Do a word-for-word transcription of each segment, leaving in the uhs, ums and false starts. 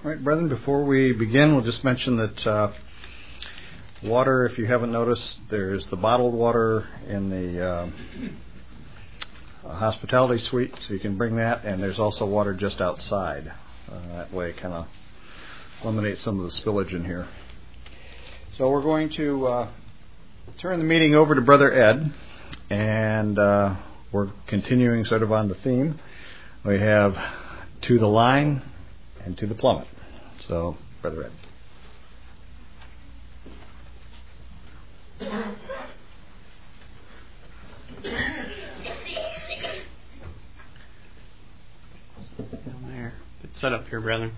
All right, brethren, before we begin, we'll just mention that uh, water, if you haven't noticed, there's the bottled water in the uh, hospitality suite, so you can bring that, and there's also water just outside. Uh, that way it kind of eliminates some of the spillage in here. So we're going to uh, turn the meeting over to Brother Ed, and uh, we're continuing sort of on the theme. We have To the Line and To the Plummet. So, Brother Ed. Down there. Good setup here, brethren.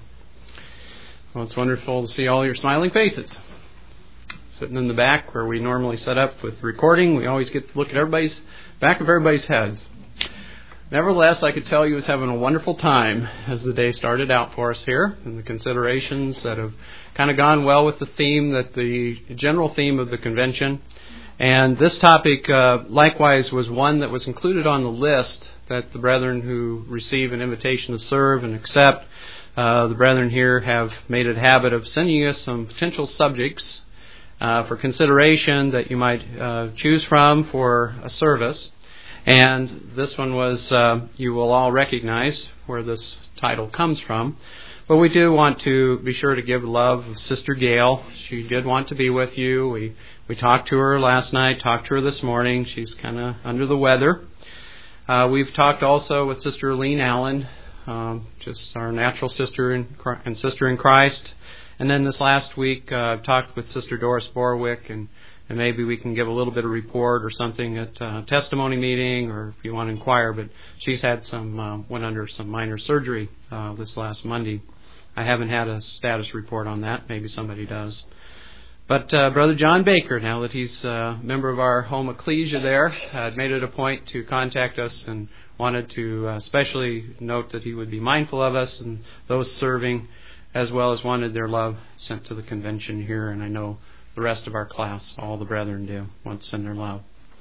Well, it's wonderful to see all your smiling faces. Sitting in the back where we normally set up with recording, we always get to look at everybody's back of everybody's heads. Nevertheless, I could tell you was having a wonderful time as the day started out for us here, and the considerations that have kind of gone well with the theme, that the general theme of the convention. And this topic, uh, likewise, was one that was included on the list that the brethren who receive an invitation to serve and accept, uh, the brethren here have made it a habit of sending us some potential subjects uh, for consideration that you might uh, choose from for a service. And this one was, uh, you will all recognize where this title comes from. But we do want to be sure to give love of Sister Gail. She did want to be with you. We we talked to her last night, talked to her this morning. She's kind of under the weather. Uh, we've talked also with Sister Eileen Allen, um, just our natural sister in, and sister in Christ. And then this last week, uh, I've talked with Sister Doris Borwick, and And maybe we can give a little bit of report or something at a testimony meeting, or if you want to inquire. But she's had some, uh, went under some minor surgery uh, this last Monday. I haven't had a status report on that. Maybe somebody does. But uh, Brother John Baker, now that he's a member of our home ecclesia there, had made it a point to contact us and wanted to uh, especially note that he would be mindful of us and those serving, as well as wanted their love sent to the convention here. And I know the rest of our class, all the brethren do, want to send their love.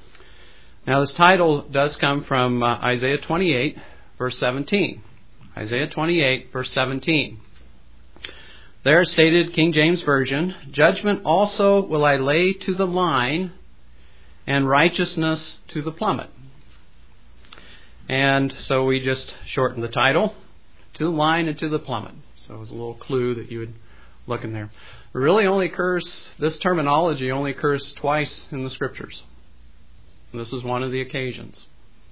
Now this title does come from uh, Isaiah twenty-eight, verse seventeen. Isaiah twenty-eight, verse seventeen. There stated, King James Version, Judgment also will I lay to the line, and righteousness to the plummet. And so we just shortened the title, To the Line and To the Plummet. So it was a little clue that you would look in there. It really only occurs, this terminology only occurs twice in the Scriptures. And this is one of the occasions.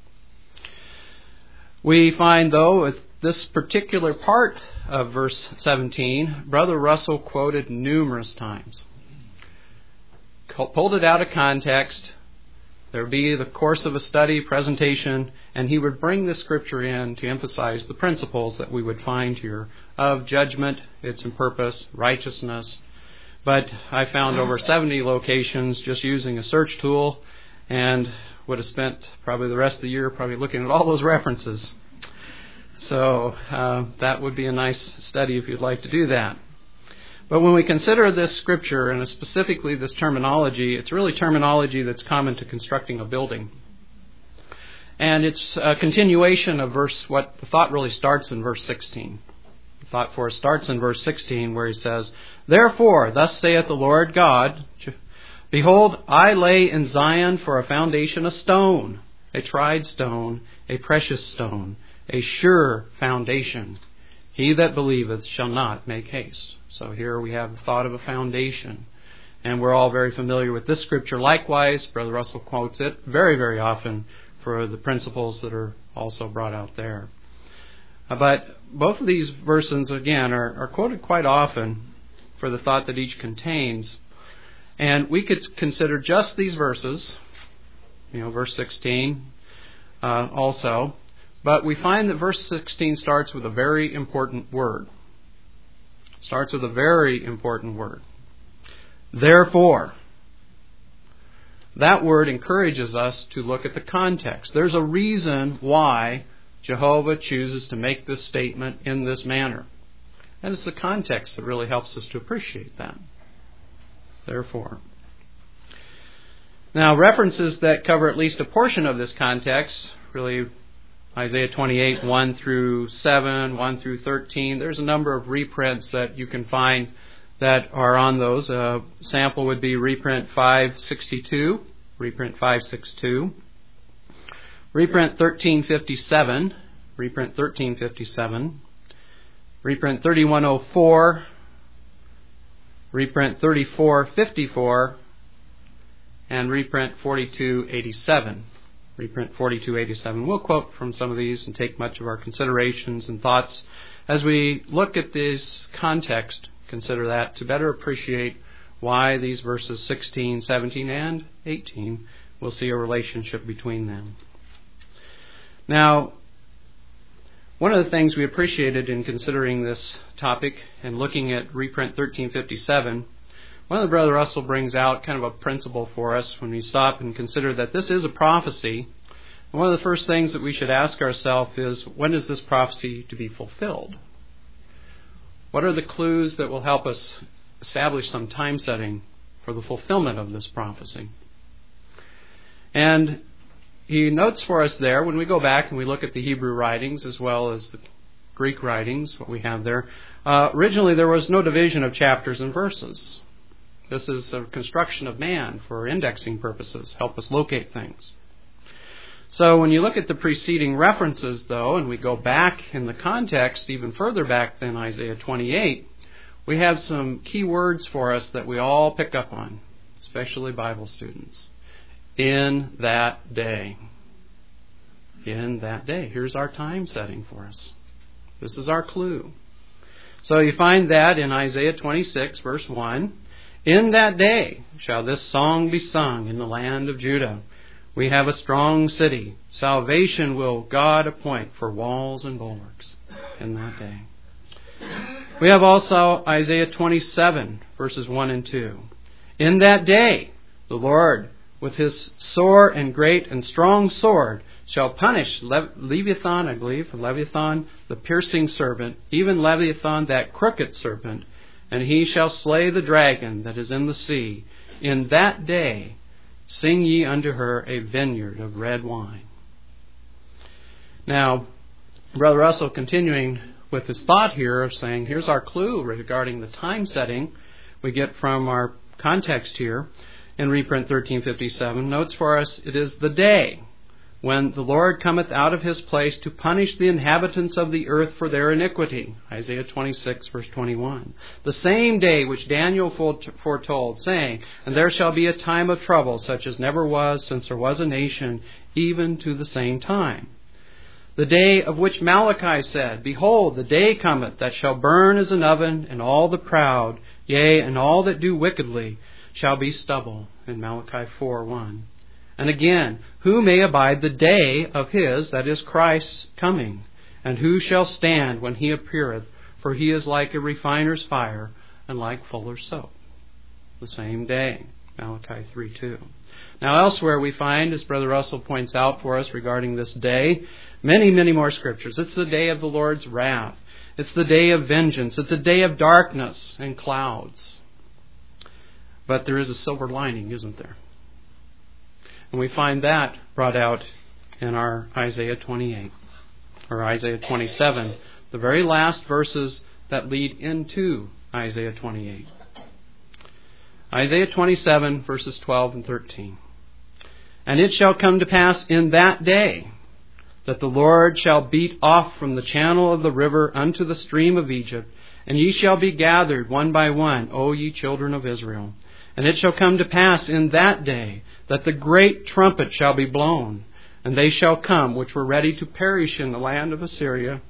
We find, though, with this particular part of verse seventeen, Brother Russell quoted numerous times. Pulled it out of context. There would be the course of a study, presentation, and he would bring the Scripture in to emphasize the principles that we would find here of judgment, its purpose, righteousness. But I found over seventy locations just using a search tool, and would have spent probably the rest of the year probably looking at all those references. So uh, that would be a nice study if you'd like to do that. But when we consider this Scripture, and specifically this terminology, it's really terminology that's common to constructing a building. And it's a continuation of verse, what the thought really starts in verse sixteen. The thought for us starts in verse sixteen, where he says, Therefore, thus saith the Lord God, Behold, I lay in Zion for a foundation a stone, a tried stone, a precious stone, a sure foundation. He that believeth shall not make haste. So here we have the thought of a foundation. And we're all very familiar with this Scripture. Likewise, Brother Russell quotes it very, very often for the principles that are also brought out there. But both of these verses, again, are, are quoted quite often for the thought that each contains. And we could consider just these verses, you know, verse sixteen uh, also. But we find that verse sixteen starts with a very important word. Starts with a very important word. Therefore. That word encourages us to look at the context. There's a reason why Jehovah chooses to make this statement in this manner. And it's the context that really helps us to appreciate that. Therefore. Now, references that cover at least a portion of this context really Isaiah twenty-eight, one through seven, one through thirteen. There's a number of reprints that you can find that are on those. A sample would be reprint five sixty-two, reprint five sixty-two, reprint thirteen fifty-seven, reprint thirteen fifty-seven, reprint thirty-one oh four, reprint thirty-four fifty-four, and reprint forty-two eighty-seven. Reprint forty-two eighty-seven. We'll quote from some of these and take much of our considerations and thoughts as we look at this context. Consider that to better appreciate why these verses sixteen, seventeen, and eighteen, we'll see a relationship between them. Now, one of the things we appreciated in considering this topic and looking at reprint thirteen fifty-seven, one of the Brother Russell brings out kind of a principle for us when we stop and consider that this is a prophecy. And one of the first things that we should ask ourselves is, when is this prophecy to be fulfilled? What are the clues that will help us establish some time setting for the fulfillment of this prophecy? And he notes for us there, when we go back and we look at the Hebrew writings as well as the Greek writings, what we have there, uh, originally there was no division of chapters and verses. This is a construction of man for indexing purposes, help us locate things. So when you look at the preceding references, though, and we go back in the context, even further back than Isaiah twenty-eight, we have some key words for us that we all pick up on, especially Bible students. In that day. In that day. Here's our time setting for us. This is our clue. So you find that in Isaiah twenty-six, verse one. In that day shall this song be sung in the land of Judah. We have a strong city. Salvation will God appoint for walls and bulwarks in that day. We have also Isaiah twenty-seven, verses one and two. In that day the Lord with his sore and great and strong sword shall punish Le- Leviathan, I believe, Leviathan, the piercing serpent, even Leviathan, that crooked serpent, and he shall slay the dragon that is in the sea. In that day sing ye unto her a vineyard of red wine. Now, Brother Russell continuing with his thought here of saying, here's our clue regarding the time setting we get from our context here in reprint thirteen fifty-seven. Notes for us, it is the day when the Lord cometh out of his place to punish the inhabitants of the earth for their iniquity. Isaiah twenty-six, verse twenty-one. The same day which Daniel foretold, saying, and there shall be a time of trouble, such as never was since there was a nation, even to the same time. The day of which Malachi said, behold, the day cometh that shall burn as an oven, and all the proud, yea, and all that do wickedly, shall be stubble. In Malachi four, one. And again, who may abide the day of his, that is Christ's, coming? And who shall stand when he appeareth? For he is like a refiner's fire, and like fuller's soap. The same day, Malachi three, two. Now elsewhere we find, as Brother Russell points out for us regarding this day, many, many more scriptures. It's the day of the Lord's wrath. It's the day of vengeance. It's a day of darkness and clouds. But there is a silver lining, isn't there? And we find that brought out in our Isaiah twenty-eight, or Isaiah twenty-seven, the very last verses that lead into Isaiah twenty-eight. Isaiah twenty-seven, verses twelve and thirteen. And it shall come to pass in that day that the Lord shall beat off from the channel of the river unto the stream of Egypt, and ye shall be gathered one by one, O ye children of Israel. And it shall come to pass in that day that the great trumpet shall be blown, and they shall come which were ready to perish in the land of Assyria.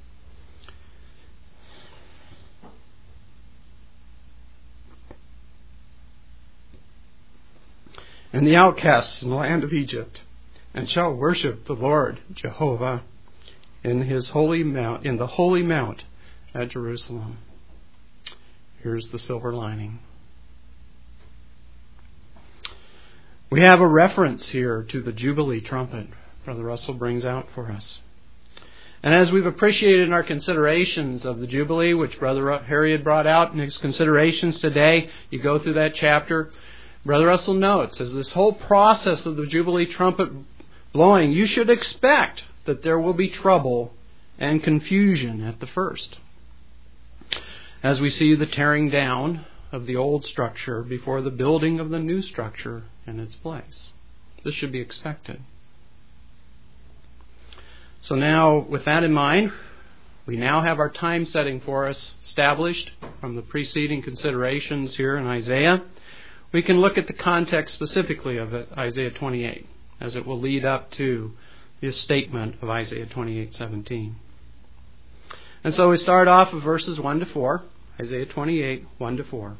And the outcasts in the land of Egypt, and shall worship the Lord Jehovah in his holy mount, in the holy mount at Jerusalem. Here's the silver lining. We have a reference here to the Jubilee trumpet Brother Russell brings out for us. And as we've appreciated in our considerations of the Jubilee, which Brother Harry had brought out in his considerations today, you go through that chapter, Brother Russell notes, as this whole process of the Jubilee trumpet blowing, you should expect that there will be trouble and confusion at the first, as we see the tearing down of the old structure before the building of the new structure in its place. This should be expected. So now, with that in mind, we now have our time setting for us established from the preceding considerations here in Isaiah. We can look at the context specifically of Isaiah twenty-eight, as it will lead up to this statement of Isaiah twenty-eight seventeen. And so we start off with verses one to four, Isaiah twenty-eight, one to four.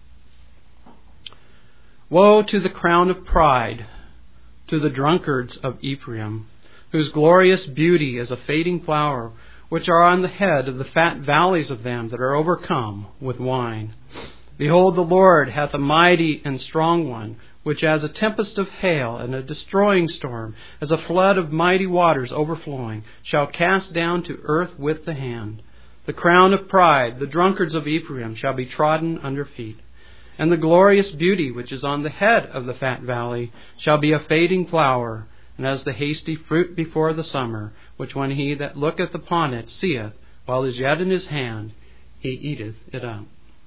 Woe to the crown of pride, to the drunkards of Ephraim, whose glorious beauty is a fading flower, which are on the head of the fat valleys of them that are overcome with wine. Behold, the Lord hath a mighty and strong one, which as a tempest of hail and a destroying storm, as a flood of mighty waters overflowing, shall cast down to earth with the hand. The crown of pride, the drunkards of Ephraim, shall be trodden under feet. And the glorious beauty which is on the head of the fat valley shall be a fading flower, and as the hasty fruit before the summer, which when he that looketh upon it seeth, while it is yet in his hand, he eateth it up.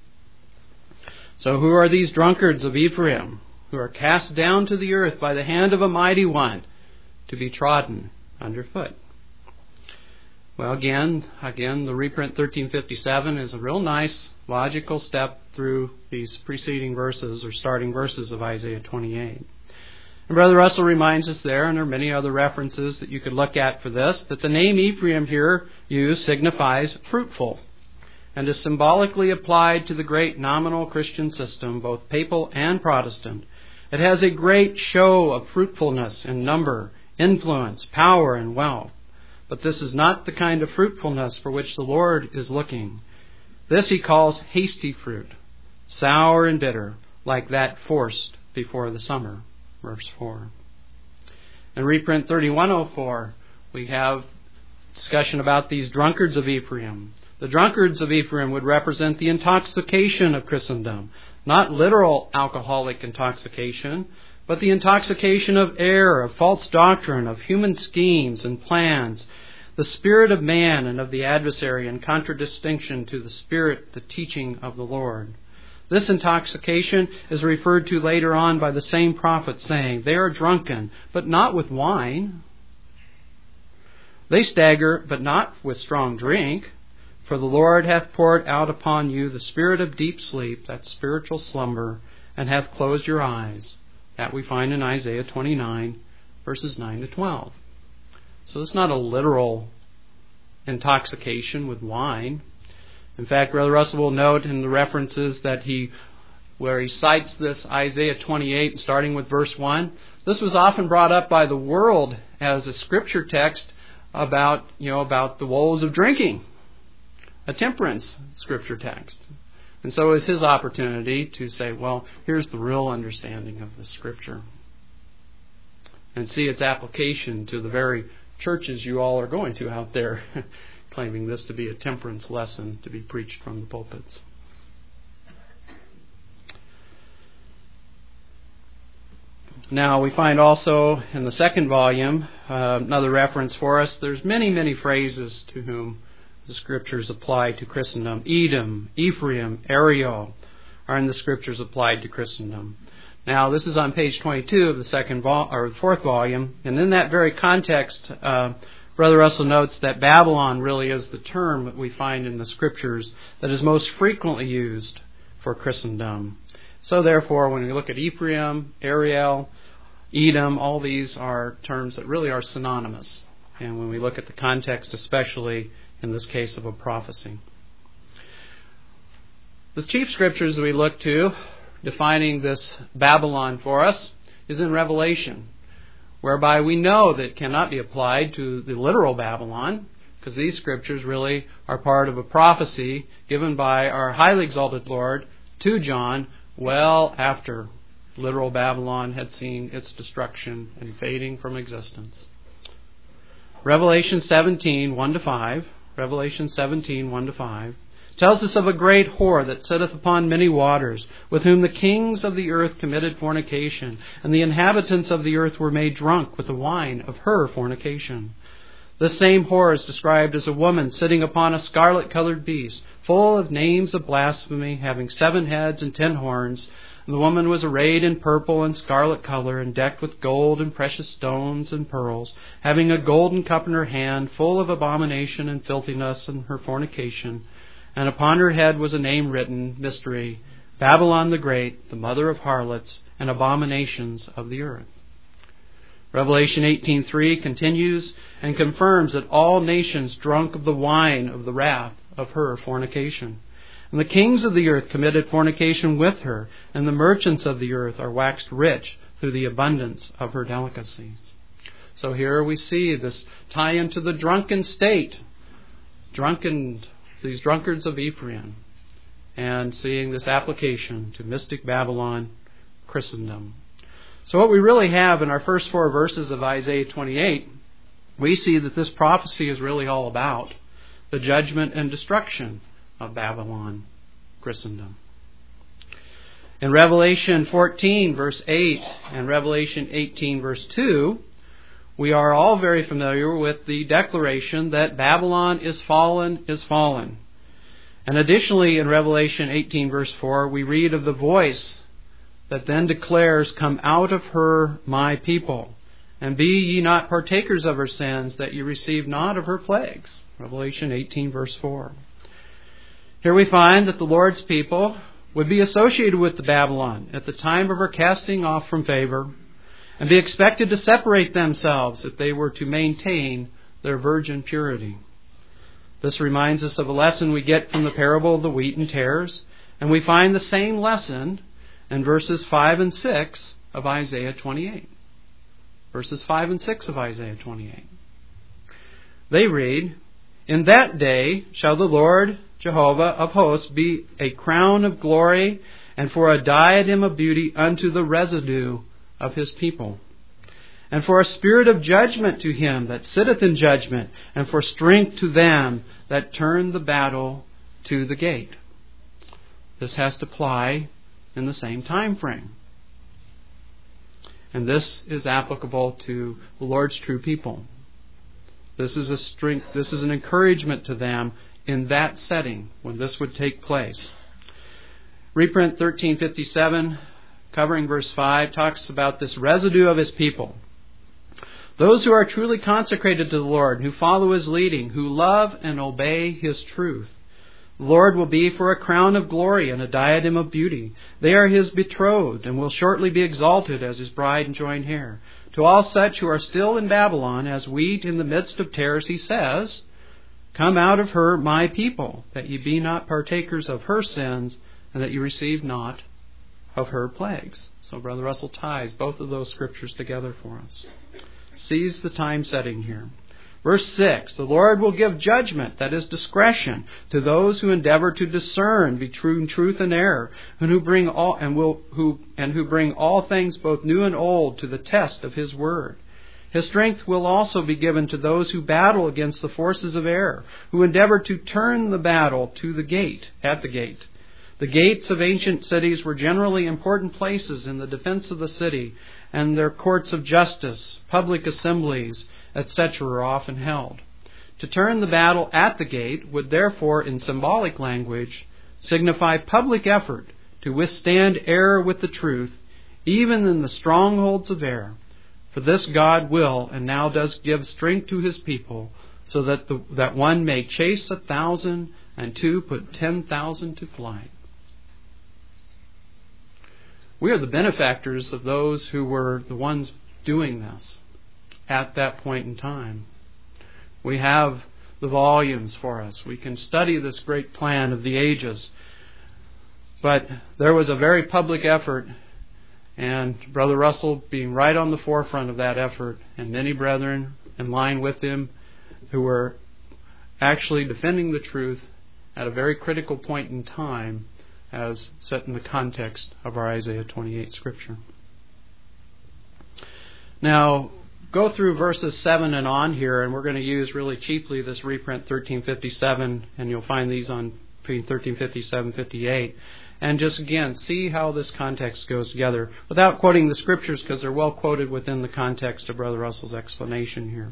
So who are these drunkards of Ephraim, who are cast down to the earth by the hand of a mighty one, to be trodden underfoot? Well, again, again, the reprint thirteen fifty-seven is a real nice, logical step through these preceding verses, or starting verses of Isaiah twenty-eight. And Brother Russell reminds us there, and there are many other references that you could look at for this, that the name Ephraim here used signifies fruitful, and is symbolically applied to the great nominal Christian system, both papal and Protestant. It has a great show of fruitfulness in number, influence, power, and wealth. But this is not the kind of fruitfulness for which the Lord is looking. This he calls hasty fruit, sour and bitter, like that forced before the summer. Verse four. In reprint thirty-one oh four, we have discussion about these drunkards of Ephraim. The drunkards of Ephraim would represent the intoxication of Christendom, not literal alcoholic intoxication, but the intoxication of error, of false doctrine, of human schemes and plans, the spirit of man and of the adversary in contradistinction to the spirit, the teaching of the Lord. This intoxication is referred to later on by the same prophet, saying, they are drunken, but not with wine. They stagger, but not with strong drink. For the Lord hath poured out upon you the spirit of deep sleep, that spiritual slumber, and hath closed your eyes. That we find in Isaiah twenty-nine, verses nine to twelve. So it's not a literal intoxication with wine. In fact, Brother Russell will note in the references that he, where he cites this Isaiah twenty-eight, starting with verse one, this was often brought up by the world as a scripture text about, you know, about the woes of drinking, a temperance scripture text. And so it's his opportunity to say, well, here's the real understanding of the Scripture, and see its application to the very churches you all are going to out there, claiming this to be a temperance lesson to be preached from the pulpits. Now, we find also in the second volume uh, another reference for us. There's many, many phrases to whom the Scriptures apply to Christendom. Edom, Ephraim, Ariel are in the Scriptures applied to Christendom. Now, this is on page twenty-two of the second vol- or the fourth volume, and in that very context, uh, Brother Russell notes that Babylon really is the term that we find in the Scriptures that is most frequently used for Christendom. So, therefore, when we look at Ephraim, Ariel, Edom, all these are terms that really are synonymous. And when we look at the context, especially in this case of a prophecy. The chief scriptures we look to, defining this Babylon for us, is in Revelation, whereby we know that it cannot be applied to the literal Babylon, because these scriptures really are part of a prophecy given by our highly exalted Lord to John well after literal Babylon had seen its destruction and fading from existence. Revelation seventeen, one to five, Revelation seventeen, one to five, tells us of a great whore that sitteth upon many waters, with whom the kings of the earth committed fornication, and the inhabitants of the earth were made drunk with the wine of her fornication. This same whore is described as a woman sitting upon a scarlet-colored beast, full of names of blasphemy, having seven heads and ten horns. And the woman was arrayed in purple and scarlet color, and decked with gold and precious stones and pearls, having a golden cup in her hand, full of abomination and filthiness and her fornication. And upon her head was a name written, Mystery, Babylon the Great, the mother of harlots and abominations of the earth. Revelation eighteen three continues and confirms that all nations drunk of the wine of the wrath of her fornication. And the kings of the earth committed fornication with her, and the merchants of the earth are waxed rich through the abundance of her delicacies. So here we see this tie into the drunken state, drunken, these drunkards of Ephraim, and seeing this application to mystic Babylon, Christendom. So what we really have in our first four verses of Isaiah twenty-eight, we see that this prophecy is really all about the judgment and destruction of Babylon, Christendom. In Revelation fourteen, verse eight, and Revelation eighteen, verse two, we are all very familiar with the declaration that Babylon is fallen, is fallen. And additionally, in Revelation eighteen, verse four, we read of the voice that then declares, Come out of her, my people, and be ye not partakers of her sins, that ye receive not of her plagues. Revelation eighteen, verse four. Here we find that the Lord's people would be associated with the Babylon at the time of her casting off from favor, and be expected to separate themselves if they were to maintain their virgin purity. This reminds us of a lesson we get from the parable of the wheat and tares, and we find the same lesson in verses five and six of Isaiah twenty-eight. Verses five and six of Isaiah twenty-eight. They read, In that day shall the Lord Jehovah of hosts be a crown of glory, and for a diadem of beauty unto the residue of his people. And for a spirit of judgment to him that sitteth in judgment, and for strength to them that turn the battle to the gate. This has to apply in the same time frame. And this is applicable to the Lord's true people. This is a strength, this is an encouragement to them in that setting when this would take place. Reprint thirteen fifty-seven, covering verse five, talks about this residue of his people. Those who are truly consecrated to the Lord, who follow his leading, who love and obey his truth. The Lord will be for a crown of glory and a diadem of beauty. They are his betrothed and will shortly be exalted as his bride and joined heir. To all such who are still in Babylon, as wheat in the midst of tares, he says, Come out of her, my people, that ye be not partakers of her sins, and that ye receive not of her plagues. So Brother Russell ties both of those scriptures together for us. Sees the time setting here. Verse six, the Lord will give judgment, that is discretion, to those who endeavor to discern between truth and error, and who bring all and will who and who bring all things both new and old to the test of his word. His strength will also be given to those who battle against the forces of error, who endeavor to turn the battle to the gate, at the gate. The gates of ancient cities were generally important places in the defense of the city, and their courts of justice, public assemblies, et cetera are often held. To turn the battle at the gate would therefore, in symbolic language, signify public effort to withstand error with the truth, even in the strongholds of error. For this God will and now does give strength to his people, so that the, that one may chase a thousand and two put ten thousand to flight. We are the benefactors of those who were the ones doing this at that point in time. We have the volumes for us. We can study this great plan of the ages. But there was a very public effort, and Brother Russell being right on the forefront of that effort, and many brethren in line with him who were actually defending the truth at a very critical point in time, as set in the context of our Isaiah twenty-eight scripture. Now, go through verses seven and on here, and we're going to use really cheaply this reprint thirteen fifty-seven, and you'll find these on between thirteen fifty-seven fifty-eight, and just again see how this context goes together without quoting the scriptures, because they're well quoted within the context of Brother Russell's explanation here.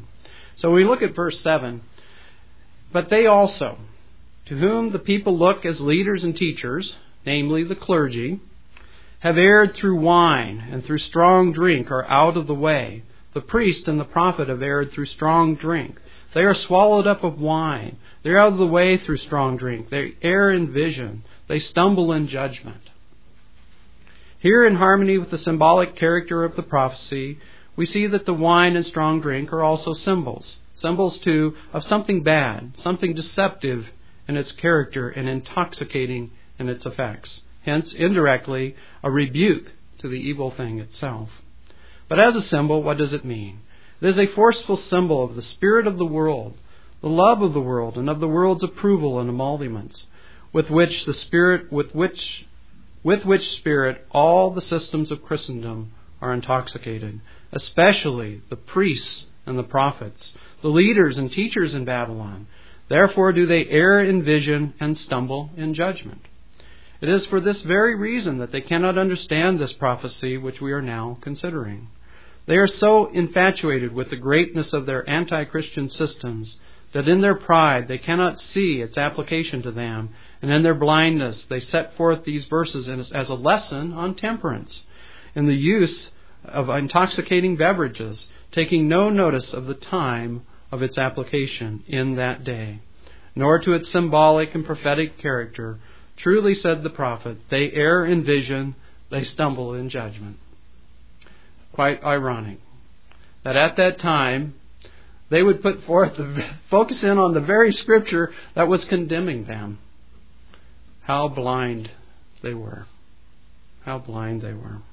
So we look at verse seven. But they also, to whom the people look as leaders and teachers, namely the clergy, have erred through wine and through strong drink, are out of the way. The priest and the prophet have erred through strong drink. They are swallowed up of wine. They are out of the way through strong drink. They err in vision. They stumble in judgment. Here, in harmony with the symbolic character of the prophecy, we see that the wine and strong drink are also symbols. Symbols, too, of something bad, something deceptive in its character and intoxicating in its effects. Hence, indirectly, a rebuke to the evil thing itself. But as a symbol, what does it mean? It is a forceful symbol of the spirit of the world, the love of the world, and of the world's approval and emoluments, with which the spirit, with which, with which spirit all the systems of Christendom are intoxicated, especially the priests and the prophets, the leaders and teachers in Babylon. Therefore do they err in vision and stumble in judgment. It is for this very reason that they cannot understand this prophecy which we are now considering. They are so infatuated with the greatness of their anti-Christian systems that in their pride they cannot see its application to them, and in their blindness they set forth these verses as a lesson on temperance in the use of intoxicating beverages, taking no notice of the time of its application in that day, nor to its symbolic and prophetic character. Truly said the prophet, they err in vision, they stumble in judgment. Quite ironic that at that time they would put forth, the, focus in on the very scripture that was condemning them. How blind they were. How blind they were.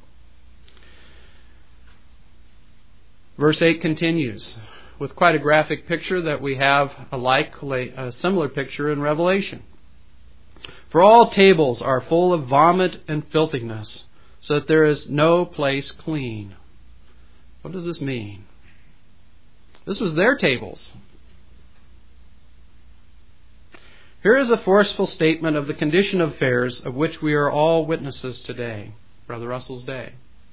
Verse eight continues with quite a graphic picture that we have a like, a similar picture in Revelation. For all tables are full of vomit and filthiness, so that there is no place clean. What does this mean? This was their tables. Here is a forceful statement of the condition of affairs of which we are all witnesses today, Brother Russell's day.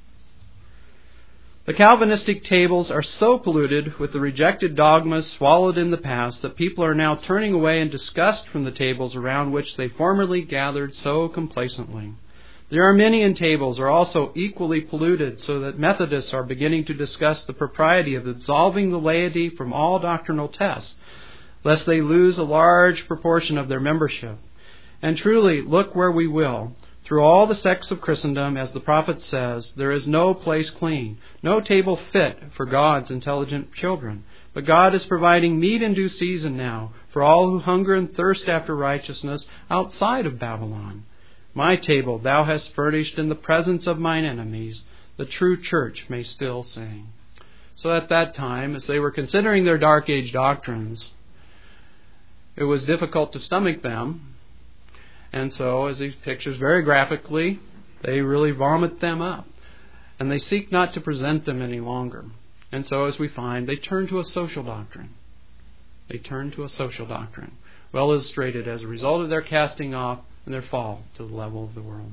The Calvinistic tables are so polluted with the rejected dogmas swallowed in the past that people are now turning away in disgust from the tables around which they formerly gathered so complacently. The Arminian tables are also equally polluted, so that Methodists are beginning to discuss the propriety of absolving the laity from all doctrinal tests, lest they lose a large proportion of their membership. And truly, look where we will. Through all the sects of Christendom, as the prophet says, there is no place clean, no table fit for God's intelligent children. But God is providing meat in due season now for all who hunger and thirst after righteousness outside of Babylon. My table thou hast furnished in the presence of mine enemies, the true church may still sing. So at that time, as they were considering their Dark Age doctrines, it was difficult to stomach them. And so, as he pictures very graphically, they really vomit them up. And they seek not to present them any longer. And so, as we find, they turn to a social doctrine. They turn to a social doctrine, well illustrated as a result of their casting off and their fall to the level of the world.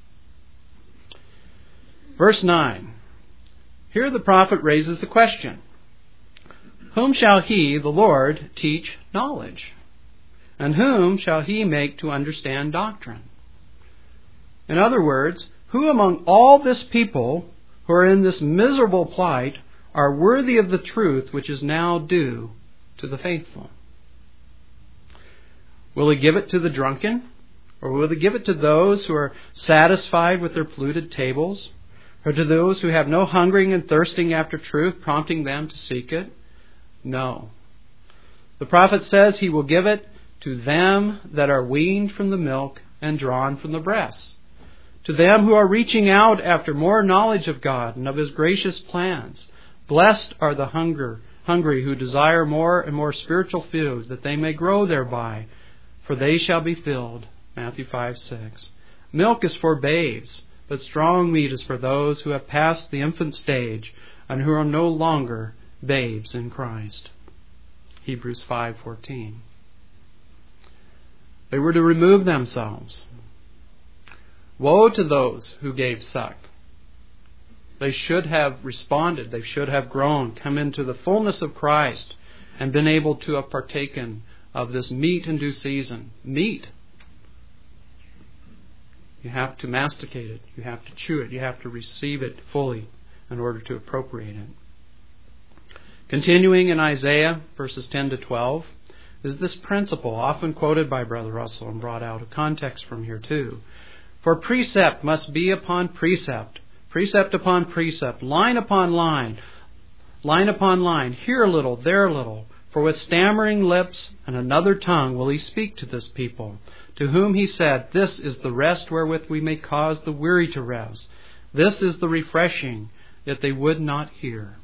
Verse nine. Here the prophet raises the question, whom shall he, the Lord, teach knowledge? And whom shall he make to understand doctrine? In other words, who among all this people who are in this miserable plight are worthy of the truth which is now due to the faithful? Will he give it to the drunken? Or will he give it to those who are satisfied with their polluted tables? Or to those who have no hungering and thirsting after truth, prompting them to seek it? No. The prophet says he will give it to them that are weaned from the milk and drawn from the breasts. To them who are reaching out after more knowledge of God and of His gracious plans. Blessed are the hunger, hungry who desire more and more spiritual food, that they may grow thereby, for they shall be filled. Matthew five six. Milk is for babes, but strong meat is for those who have passed the infant stage and who are no longer babes in Christ. Hebrews five fourteen. They were to remove themselves. Woe to those who gave suck. They should have responded. They should have grown, come into the fullness of Christ, and been able to have partaken of this meat in due season. Meat. You have to masticate it. You have to chew it. You have to receive it fully in order to appropriate it. Continuing in Isaiah, verses ten to twelve, is this principle, often quoted by Brother Russell and brought out of context from here too. For precept must be upon precept, precept upon precept, line upon line, line upon line, here a little, there a little. For with stammering lips and another tongue will he speak to this people, to whom he said, This is the rest wherewith we may cause the weary to rest. This is the refreshing, yet they would not hear.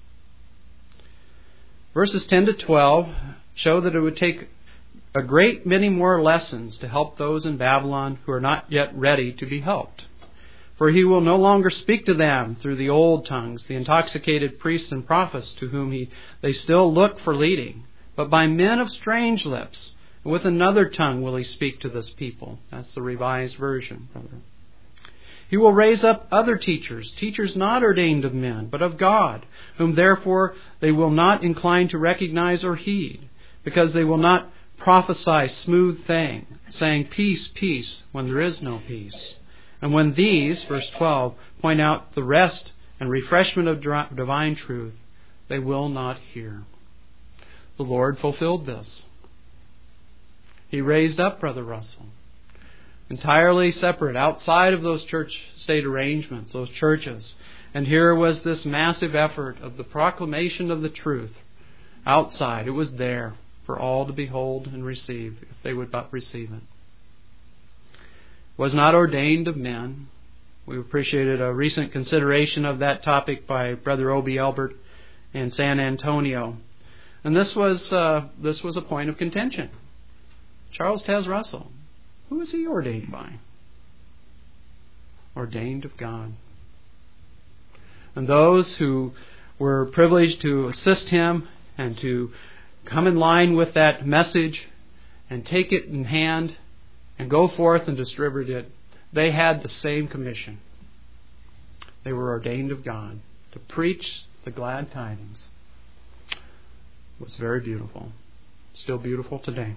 Verses ten to twelve show that it would take a great many more lessons to help those in Babylon who are not yet ready to be helped. For he will no longer speak to them through the old tongues, the intoxicated priests and prophets to whom he, they still look for leading, but by men of strange lips. And with another tongue will he speak to this people. That's the Revised Version, brother. He will raise up other teachers, teachers not ordained of men, but of God, whom therefore they will not incline to recognize or heed, because they will not prophesy smooth things, saying peace, peace, when there is no peace. And when these, verse twelve, point out the rest and refreshment of divine truth, they will not hear. The Lord fulfilled this. He raised up Brother Russell, entirely separate, outside of those church-state arrangements, those churches. And here was this massive effort of the proclamation of the truth outside. It was there for all to behold and receive, if they would but receive it. Was not ordained of men. We appreciated a recent consideration of that topic by Brother Obie Elbert in San Antonio. And this was uh, this was a point of contention. Charles Taze Russell, who is he ordained by? Ordained of God. And those who were privileged to assist him and to come in line with that message and take it in hand and go forth and distribute it, they had the same commission. They were ordained of God to preach the glad tidings. It was very beautiful. Still beautiful today.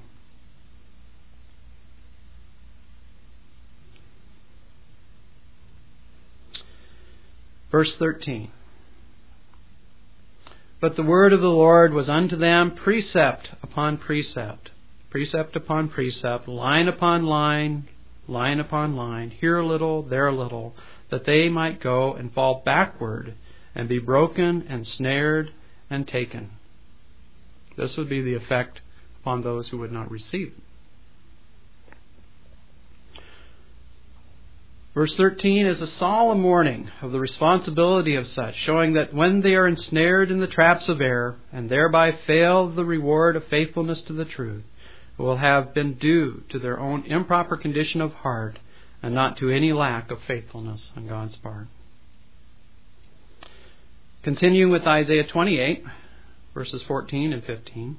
Verse thirteen. But the word of the Lord was unto them precept upon precept, precept upon precept, line upon line, line upon line, here a little, there a little, that they might go and fall backward and be broken and snared and taken. This would be the effect upon those who would not receive it. Verse thirteen is a solemn warning of the responsibility of such, showing that when they are ensnared in the traps of error and thereby fail the reward of faithfulness to the truth, it will have been due to their own improper condition of heart and not to any lack of faithfulness on God's part. Continuing with Isaiah twenty-eight, verses fourteen and fifteen.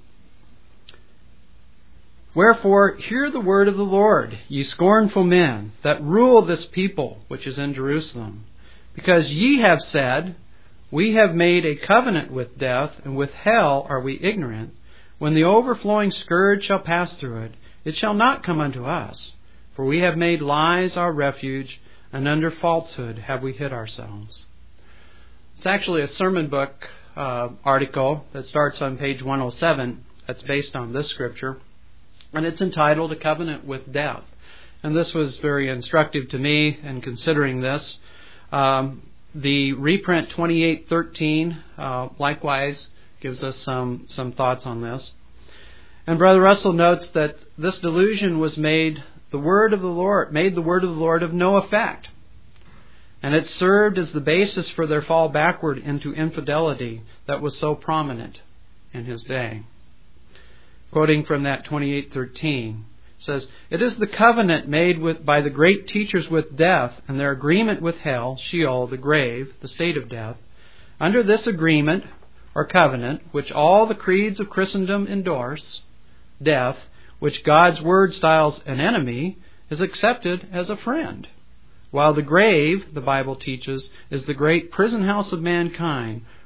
Wherefore, hear the word of the Lord, ye scornful men, that rule this people which is in Jerusalem. Because ye have said, we have made a covenant with death, and with hell are we ignorant. When the overflowing scourge shall pass through it, it shall not come unto us. For we have made lies our refuge, and under falsehood have we hid ourselves. It's actually a sermon book uh, article that starts on page one oh seven that's based on this scripture. And it's entitled A Covenant with Death. And this was very instructive to me in considering this. Um, the reprint twenty-eight thirteen uh, likewise gives us some, some thoughts on this. And Brother Russell notes that this delusion was made the word of the Lord, made the word of the Lord of no effect. And it served as the basis for their fall backward into infidelity that was so prominent in his day. Quoting from that twenty-eight thirteen, says, it is the covenant made with by the great teachers with death and their agreement with hell, Sheol, the grave, the state of death. Under this agreement or covenant, which all the creeds of Christendom endorse, death, which God's word styles an enemy, is accepted as a friend. While the grave, the Bible teaches, is the great prison house of mankind,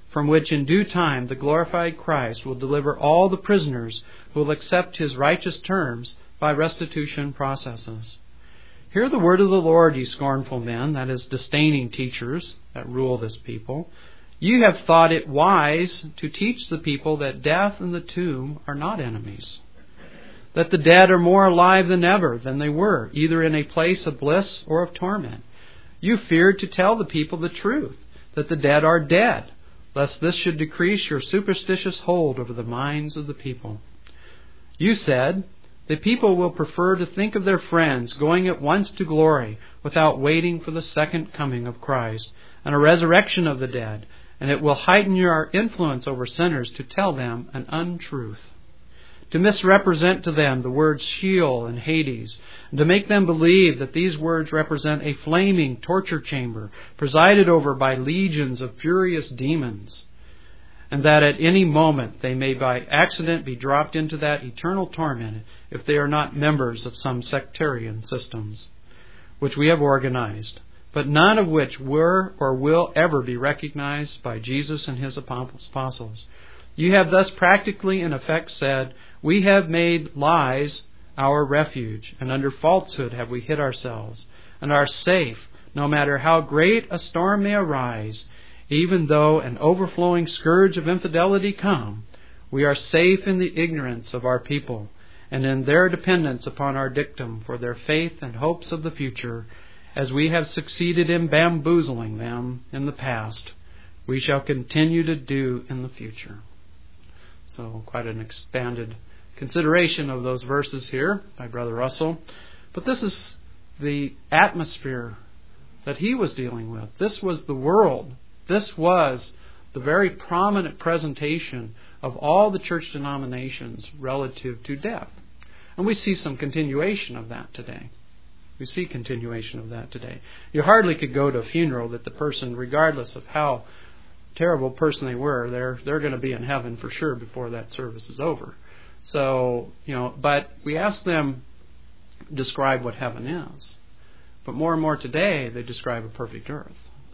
from which in due time the glorified Christ will deliver all the prisoners who will accept His righteous terms by restitution processes. Hear the word of the Lord, ye scornful men, that is, disdaining teachers that rule this people. You have thought it wise to teach the people that death and the tomb are not enemies, that the dead are more alive than ever than they were, either in a place of bliss or of torment. You feared to tell the people the truth, that the dead are dead, lest this should decrease your superstitious hold over the minds of the people. You said, the people will prefer to think of their friends going at once to glory without waiting for the second coming of Christ and a resurrection of the dead, and it will heighten your influence over sinners to tell them an untruth, to misrepresent to them the words Sheol and Hades, and to make them believe that these words represent a flaming torture chamber presided over by legions of furious demons, and that at any moment they may by accident be dropped into that eternal torment if they are not members of some sectarian systems, which we have organized, but none of which were or will ever be recognized by Jesus and His apostles. You have thus practically in effect said, we have made lies our refuge, and under falsehood have we hid ourselves, and are safe, no matter how great a storm may arise. Even though an overflowing scourge of infidelity come, we are safe in the ignorance of our people, and in their dependence upon our dictum for their faith and hopes of the future. As we have succeeded in bamboozling them in the past, we shall continue to do in the future. So quite an expanded consideration of those verses here by Brother Russell. But this is the atmosphere that he was dealing with. This was the world. This was the very prominent presentation of all the church denominations relative to death. And we see some continuation of that today. We see continuation of that today. You hardly could go to a funeral that the person, regardless of how terrible person they were, they're they're going to be in heaven for sure before that service is over. So, you know, but we ask them describe what heaven is. But more and more today, they describe a perfect earth.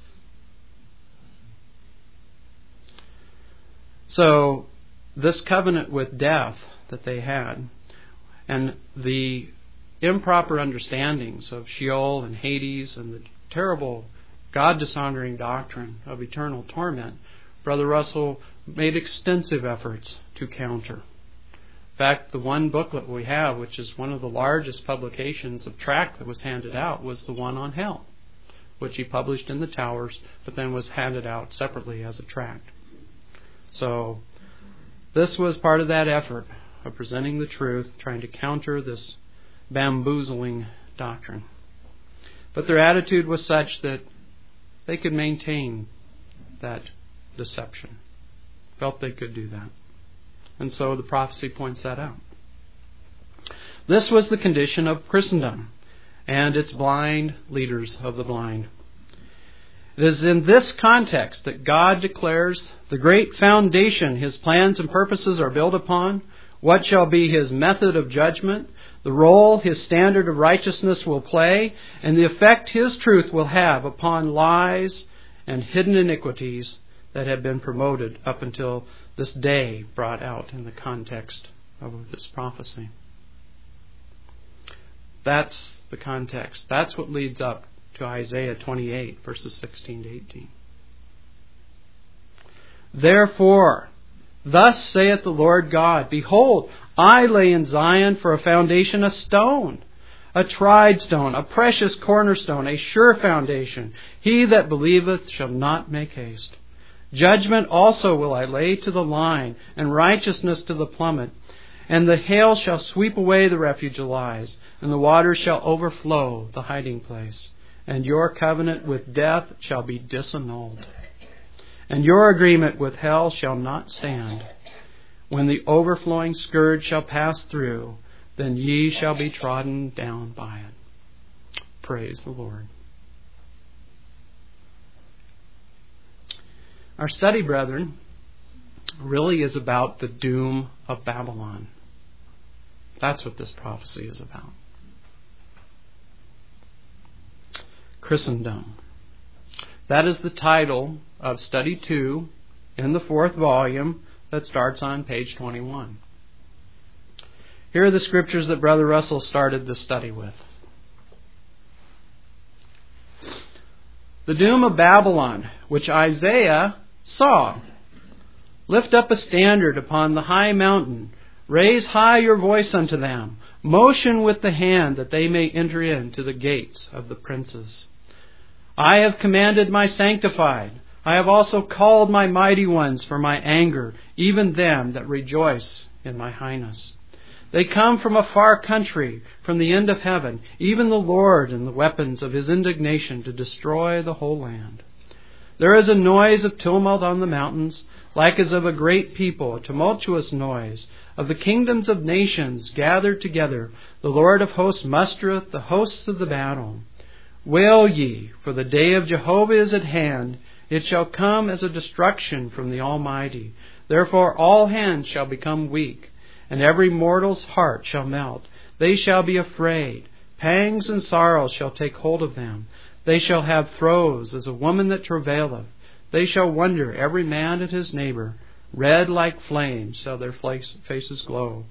So, this covenant with death that they had, and the improper understandings of Sheol and Hades and the terrible God-dishonoring doctrine of eternal torment, Brother Russell made extensive efforts to counter. In fact, the one booklet we have, which is one of the largest publications of tract that was handed out, was the one on hell, which he published in the Towers, but then was handed out separately as a tract. So, this was part of that effort of presenting the truth, trying to counter this bamboozling doctrine. But their attitude was such that they could maintain that deception. Felt they could do that. And so the prophecy points that out. This was the condition of Christendom and its blind leaders of the blind. It is in this context that God declares the great foundation His plans and purposes are built upon, what shall be His method of judgment, the role His standard of righteousness will play, and the effect His truth will have upon lies and hidden iniquities that have been promoted up until this day brought out in the context of this prophecy. That's the context. That's what leads up to Isaiah twenty-eight, verses sixteen to eighteen. Therefore, thus saith the Lord God, behold, I lay in Zion for a foundation a stone, a tried stone, a precious cornerstone, a sure foundation. He that believeth shall not make haste. Judgment also will I lay to the line, and righteousness to the plummet. And the hail shall sweep away the refuge of lies, and the waters shall overflow the hiding place. And your covenant with death shall be disannulled, and your agreement with hell shall not stand. When the overflowing scourge shall pass through, then ye shall be trodden down by it. Praise the Lord. Our study, brethren, really is about the doom of Babylon. That's what this prophecy is about. Christendom. That is the title of study two in the fourth volume that starts on page twenty-one. Here are the scriptures that Brother Russell started this study with. The doom of Babylon, which Isaiah saw. Lift up a standard upon the high mountain. Raise high your voice unto them. Motion with the hand that they may enter into the gates of the princes. I have commanded my sanctified. I have also called my mighty ones for my anger, even them that rejoice in my highness. They come from a far country, from the end of heaven, even the Lord and the weapons of his indignation to destroy the whole land. There is a noise of tumult on the mountains, like as of a great people, a tumultuous noise, of the kingdoms of nations gathered together. The Lord of hosts mustereth the hosts of the battle. Wail ye, for the day of Jehovah is at hand. It shall come as a destruction from the Almighty. Therefore all hands shall become weak, and every mortal's heart shall melt. They shall be afraid. Pangs and sorrows shall take hold of them. They shall have throes as a woman that travaileth. They shall wonder every man at his neighbor. Red like flames shall their faces glow.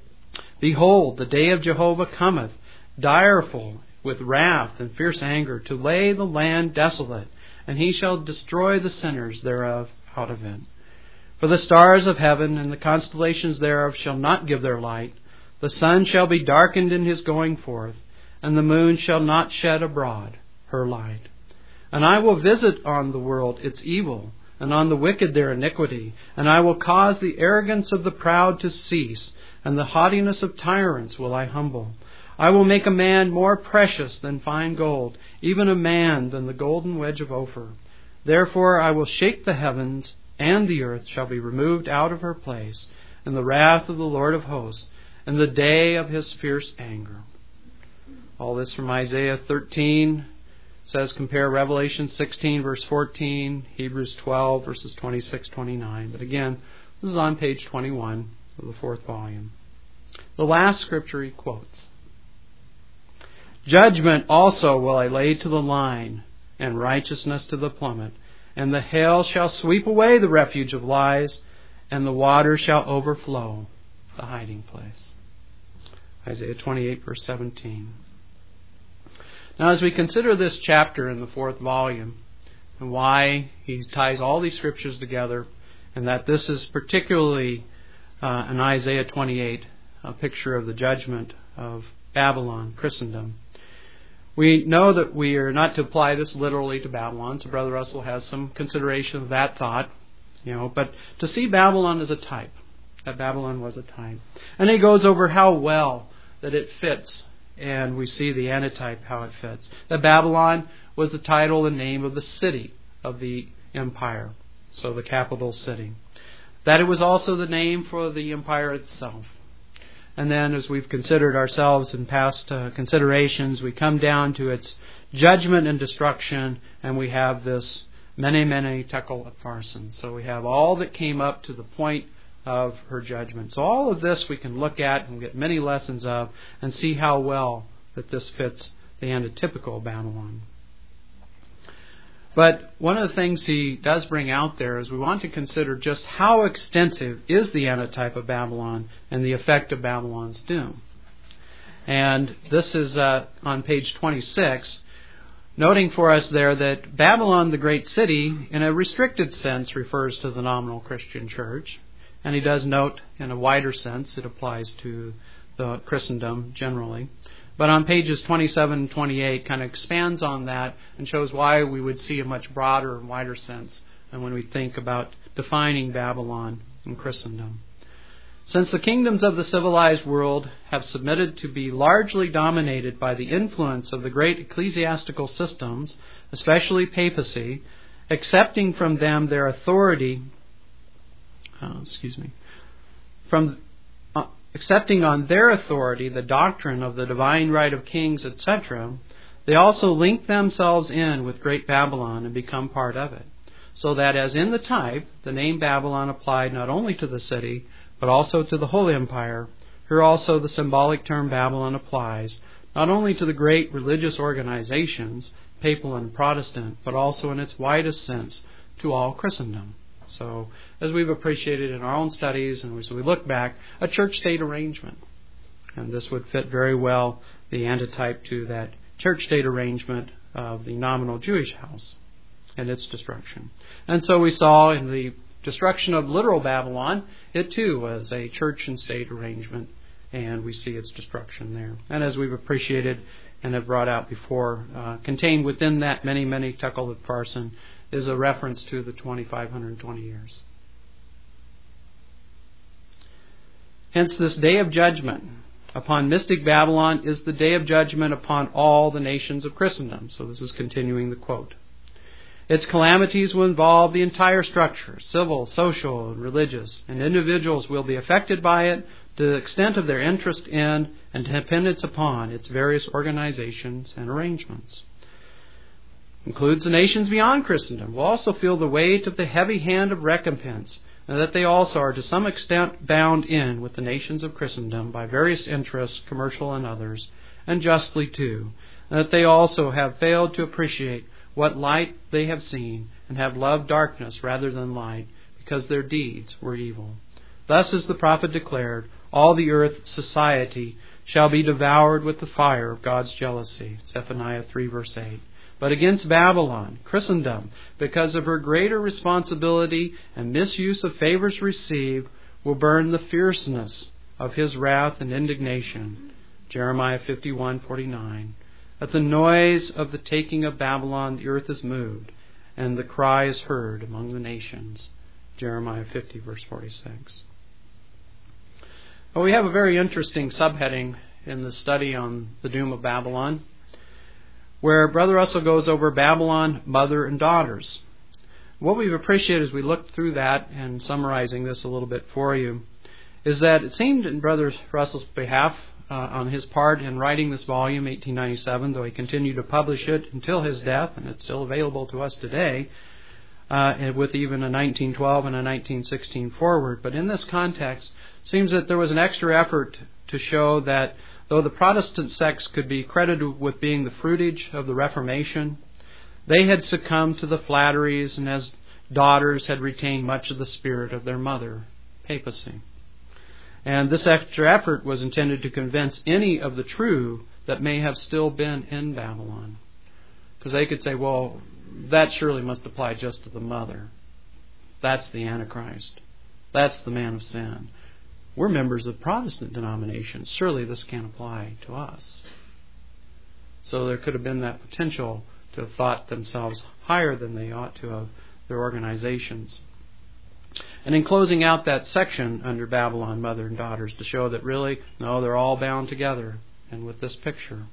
Behold, the day of Jehovah cometh, direful with wrath and fierce anger, to lay the land desolate, and he shall destroy the sinners thereof out of it. For the stars of heaven and the constellations thereof shall not give their light. The sun shall be darkened in his going forth, and the moon shall not shed abroad her light. And I will visit on the world its evil, and on the wicked their iniquity. And I will cause the arrogance of the proud to cease, and the haughtiness of tyrants will I humble. I will make a man more precious than fine gold, even a man than the golden wedge of Ophir. Therefore I will shake the heavens, and the earth shall be removed out of her place, in the wrath of the Lord of hosts, in the day of his fierce anger. All this from Isaiah thirteen. Says compare Revelation sixteen verse fourteen, Hebrews twelve verses twenty-six to twenty-nine. But again, this is on page twenty-one of the fourth volume. The last scripture he quotes. Judgment also will I lay to the line, and righteousness to the plummet. And the hail shall sweep away the refuge of lies, and the water shall overflow the hiding place. Isaiah twenty-eight verse seventeen. Now, as we consider this chapter in the fourth volume, and why he ties all these scriptures together, and that this is particularly uh, in Isaiah twenty-eight, a picture of the judgment of Babylon, Christendom, we know that we are not to apply this literally to Babylon, so Brother Russell has some consideration of that thought, you know, but to see Babylon as a type, that Babylon was a type. And he goes over how well that it fits. And we see the antitype, how it fits. That Babylon was the title and name of the city of the empire, so the capital city. That it was also the name for the empire itself. And then as we've considered ourselves in past uh, considerations, we come down to its judgment and destruction, and we have this Mene Mene Tekel Upharsin. So we have all that came up to the point of her judgment. So all of this we can look at and get many lessons of and see how well that this fits the antitypical Babylon. But one of the things he does bring out there is we want to consider just how extensive is the antitype of Babylon and the effect of Babylon's doom. And this is uh, on page twenty-six, noting for us there that Babylon, the great city, in a restricted sense refers to the nominal Christian church. And he does note, in a wider sense, it applies to the Christendom generally. But on pages twenty-seven and twenty-eight, kind of expands on that and shows why we would see a much broader and wider sense than when we think about defining Babylon in Christendom. Since the kingdoms of the civilized world have submitted to be largely dominated by the influence of the great ecclesiastical systems, especially papacy, accepting from them their authority Uh, excuse me, from uh, accepting on their authority the doctrine of the divine right of kings, et cetera, they also link themselves in with Great Babylon and become part of it. So that as in the type, the name Babylon applied not only to the city, but also to the whole empire, here also the symbolic term Babylon applies not only to the great religious organizations, papal and Protestant, but also in its widest sense to all Christendom. So, as we've appreciated in our own studies and as we look back, a church-state arrangement. And this would fit very well the antitype to that church-state arrangement of the nominal Jewish house and its destruction. And so we saw in the destruction of literal Babylon, it too was a church and state arrangement, and we see its destruction there. And as we've appreciated and have brought out before, uh, contained within that many, many tekel of parson is a reference to the two thousand five hundred twenty years. Hence, this day of judgment upon mystic Babylon is the day of judgment upon all the nations of Christendom. So this is continuing the quote. Its calamities will involve the entire structure, civil, social, and religious, and individuals will be affected by it to the extent of their interest in and dependence upon its various organizations and arrangements. Includes the nations beyond Christendom will also feel the weight of the heavy hand of recompense, and that they also are to some extent bound in with the nations of Christendom by various interests, commercial and others, and justly too, and that they also have failed to appreciate what light they have seen, and have loved darkness rather than light, because their deeds were evil. Thus, as the prophet declared, all the earth society shall be devoured with the fire of God's jealousy. Zephaniah three, verse eight. But against Babylon, Christendom, because of her greater responsibility and misuse of favors received, will burn the fierceness of his wrath and indignation. Jeremiah fifty-one, forty-nine. At the noise of the taking of Babylon, the earth is moved, and the cry is heard among the nations. Jeremiah fifty, verse forty-six. Well, we have a very interesting subheading in the study on the doom of Babylon, where Brother Russell goes over Babylon, mother and daughters. What we've appreciated as we looked through that and summarizing this a little bit for you is that it seemed in Brother Russell's behalf, uh, on his part in writing this volume, eighteen ninety-seven, though he continued to publish it until his death, and it's still available to us today, uh, and with even a nineteen twelve and a nineteen sixteen forward. But in this context, it seems that there was an extra effort to show that though the Protestant sects could be credited with being the fruitage of the Reformation, they had succumbed to the flatteries and as daughters had retained much of the spirit of their mother, papacy. And this extra effort was intended to convince any of the true that may have still been in Babylon. Because they could say, well, that surely must apply just to the mother. That's the Antichrist. That's the man of sin. We're members of Protestant denominations. Surely this can't apply to us. So there could have been that potential to have thought themselves higher than they ought to have, their organizations. And in closing out that section under Babylon, mother and daughters, to show that really, no, they're all bound together. And with this picture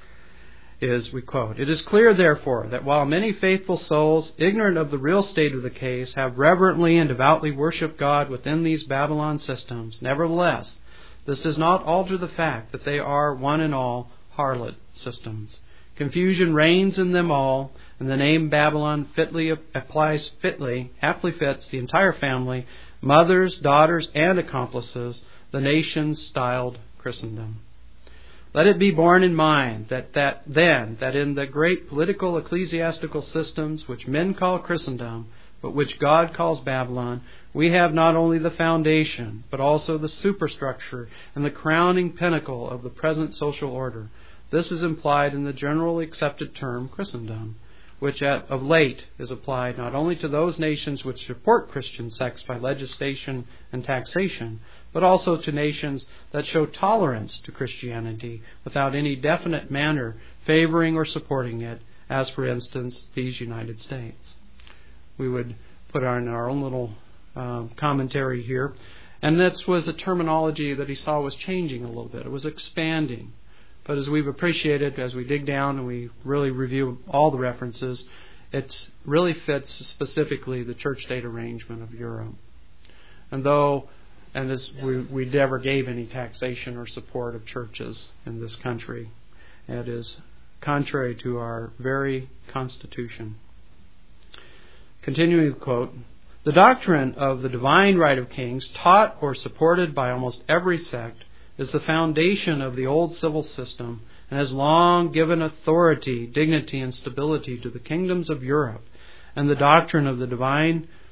is, we quote, "It is clear, therefore, that while many faithful souls, ignorant of the real state of the case, have reverently and devoutly worshipped God within these Babylon systems, nevertheless, this does not alter the fact that they are one and all harlot systems. Confusion reigns in them all, and the name Babylon fitly applies fitly, aptly fits the entire family, mothers, daughters, and accomplices, the nations styled Christendom. Let it be borne in mind that, that then that in the great political ecclesiastical systems which men call Christendom, but which God calls Babylon, we have not only the foundation, but also the superstructure and the crowning pinnacle of the present social order. This is implied in the generally accepted term Christendom, which at, of late is applied not only to those nations which support Christian sects by legislation and taxation, but also to nations that show tolerance to Christianity without any definite manner favoring or supporting it, as for instance these United States." We would put on our own little uh, commentary here, and this was a terminology that he saw was changing a little bit. It was expanding. But as we've appreciated, as we dig down and we really review all the references, it really fits specifically the church-state arrangement of Europe. And though, and this, we, we never gave any taxation or support of churches in this country, it is contrary to our very Constitution. Continuing the quote, "The doctrine of the divine right of kings, taught or supported by almost every sect, is the foundation of the old civil system and has long given authority, dignity, and stability to the kingdoms of Europe. And the doctrine of the divine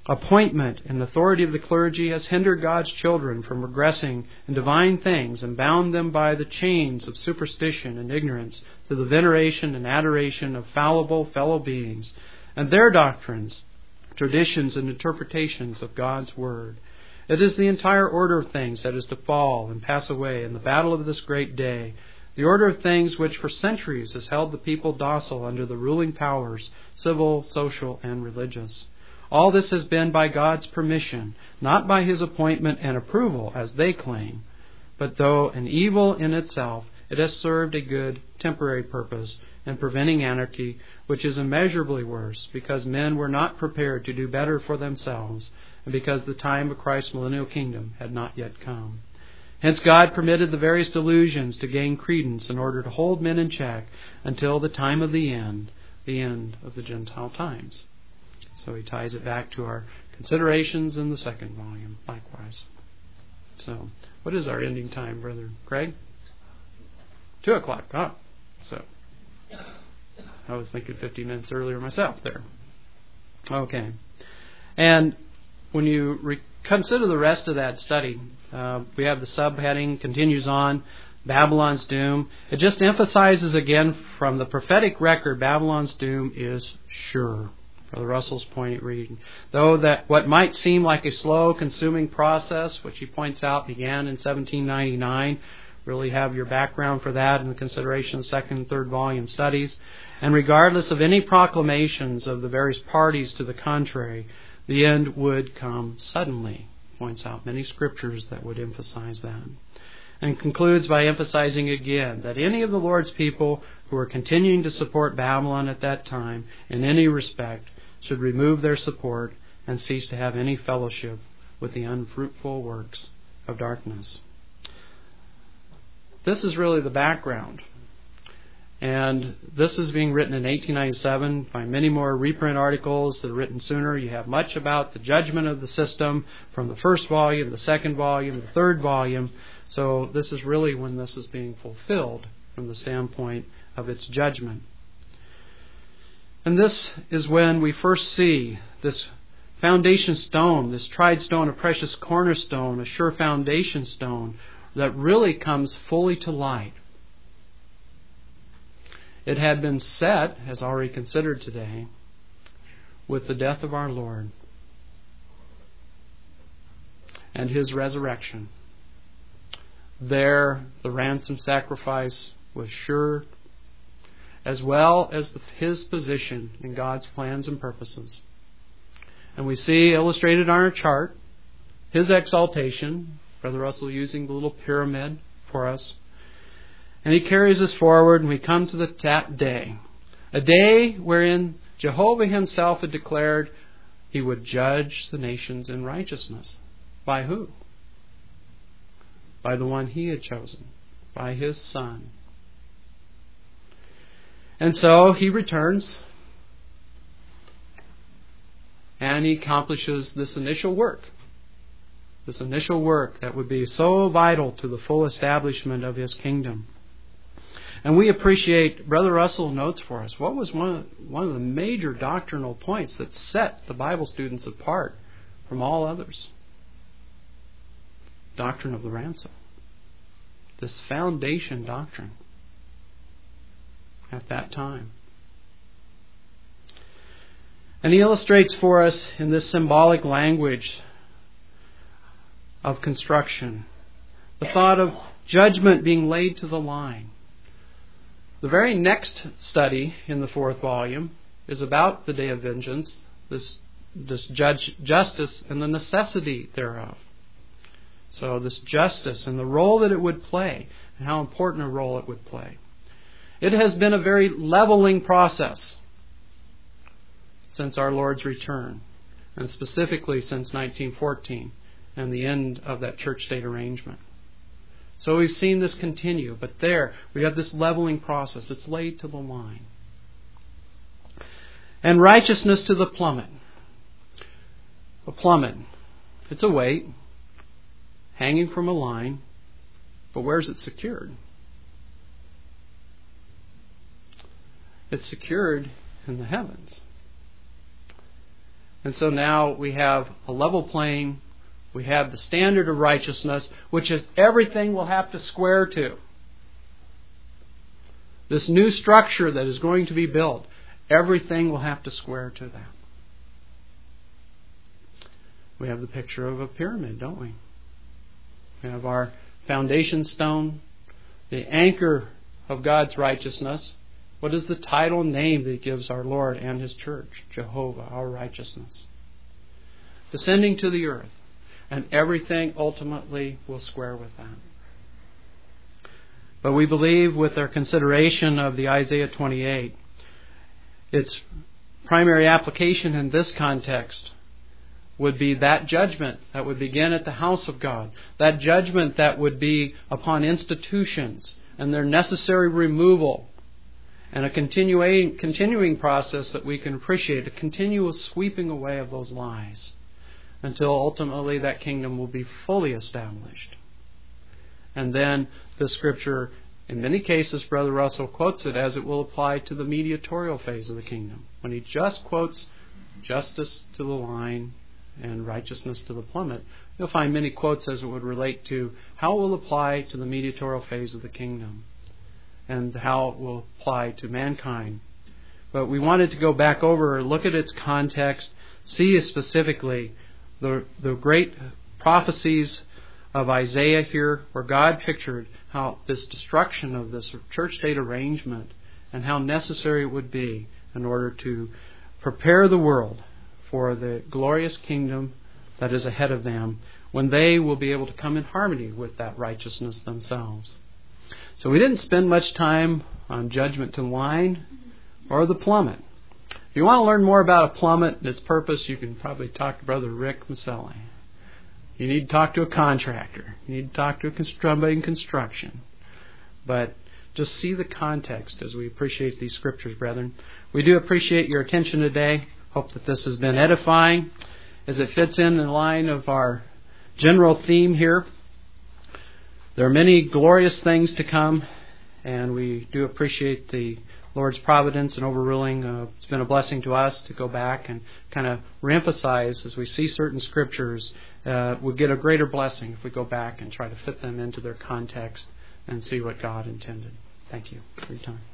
appointment and authority of the clergy has hindered God's children from regressing in divine things and bound them by the chains of superstition and ignorance to the veneration and adoration of fallible fellow beings and their doctrines, traditions, and interpretations of God's Word. It is the entire order of things that is to fall and pass away in the battle of this great day, the order of things which for centuries has held the people docile under the ruling powers, civil, social, and religious. All this has been by God's permission, not by His appointment and approval, as they claim. But though an evil in itself, it has served a good temporary purpose in preventing anarchy, which is immeasurably worse, because men were not prepared to do better for themselves, and because the time of Christ's millennial kingdom had not yet come. Hence God permitted the various delusions to gain credence in order to hold men in check until the time of the end, the end of the Gentile times. So he ties it back to our considerations in the second volume, likewise. So, what is our ending time, Brother Craig? Two o'clock. Ah, so I was thinking fifty minutes earlier myself there. Okay. And when you re- consider the rest of that study, uh, we have the subheading, continues on, Babylon's doom. It just emphasizes again from the prophetic record, Babylon's doom is sure. Brother Russell's pointed reading. Though that what might seem like a slow, consuming process, which he points out began in seventeen ninety-nine, really have your background for that in the consideration of second and third volume studies. And regardless of any proclamations of the various parties to the contrary, the end would come suddenly. Points out many scriptures that would emphasize that. And concludes by emphasizing again that any of the Lord's people who are continuing to support Babylon at that time in any respect should remove their support and cease to have any fellowship with the unfruitful works of darkness. This is really the background. And this is being written in eighteen ninety-seven. Find many more reprint articles that are written sooner. You have much about the judgment of the system from the first volume, the second volume, the third volume. So this is really when this is being fulfilled from the standpoint of its judgment. And this is when we first see this foundation stone, this tried stone, a precious cornerstone, a sure foundation stone that really comes fully to light. It had been set, as already considered today, with the death of our Lord and His resurrection. There, the ransom sacrifice was sure, as well as His position in God's plans and purposes. And we see illustrated on our chart His exaltation, Brother Russell using the little pyramid for us. And He carries us forward, and we come to the that day. A day wherein Jehovah Himself had declared He would judge the nations in righteousness. By who? By the one He had chosen. By His Son. And so He returns. And He accomplishes this initial work. This initial work that would be so vital to the full establishment of His kingdom. And we appreciate, Brother Russell notes for us, what was one of, one of the major doctrinal points that set the Bible students apart from all others? Doctrine of the ransom. This foundation doctrine at that time. And he illustrates for us in this symbolic language of construction the thought of judgment being laid to the line. The very next study in the fourth volume is about the day of vengeance, this, this judge, justice and the necessity thereof. So this justice and the role that it would play and how important a role it would play. It has been a very leveling process since our Lord's return, and specifically since nineteen fourteen and the end of that church-state arrangement. So we've seen this continue, but there we have this leveling process. It's laid to the line. And righteousness to the plummet. A plummet. It's a weight hanging from a line, but where's it secured? It's secured in the heavens. And so now we have a level plane. We have the standard of righteousness, which is everything will have to square to. This new structure that is going to be built, everything will have to square to that. We have the picture of a pyramid, don't we? We have our foundation stone, the anchor of God's righteousness. What is the title name that He gives our Lord and His church? Jehovah, our righteousness. Descending to the earth, and everything ultimately will square with that. But we believe with our consideration of the Isaiah twenty-eight, its primary application in this context would be that judgment that would begin at the house of God. That judgment that would be upon institutions and their necessary removal. And a continuing, continuing process that we can appreciate. A continual sweeping away of those lies. Until ultimately that kingdom will be fully established. And then the Scripture, in many cases, Brother Russell quotes it as it will apply to the mediatorial phase of the kingdom. When he just quotes justice to the line and righteousness to the plummet, you'll find many quotes as it would relate to how it will apply to the mediatorial phase of the kingdom and how it will apply to mankind. But we wanted to go back over, look at its context, see specifically the, the great prophecies of Isaiah here, where God pictured how this destruction of this church-state arrangement and how necessary it would be in order to prepare the world for the glorious kingdom that is ahead of them, when they will be able to come in harmony with that righteousness themselves. So we didn't spend much time on judgment to line or the plummet. If you want to learn more about a plummet and its purpose, you can probably talk to Brother Rick Maselli. You need to talk to a contractor. You need to talk to a somebody in construction. But just see the context as we appreciate these scriptures, brethren. We do appreciate your attention today. Hope that this has been edifying as it fits in the line of our general theme here. There are many glorious things to come, and we do appreciate the Lord's providence and overruling. Uh, it's been a blessing to us to go back and kind of reemphasize as we see certain scriptures. Uh, we'll get a greater blessing if we go back and try to fit them into their context and see what God intended. Thank you for your time.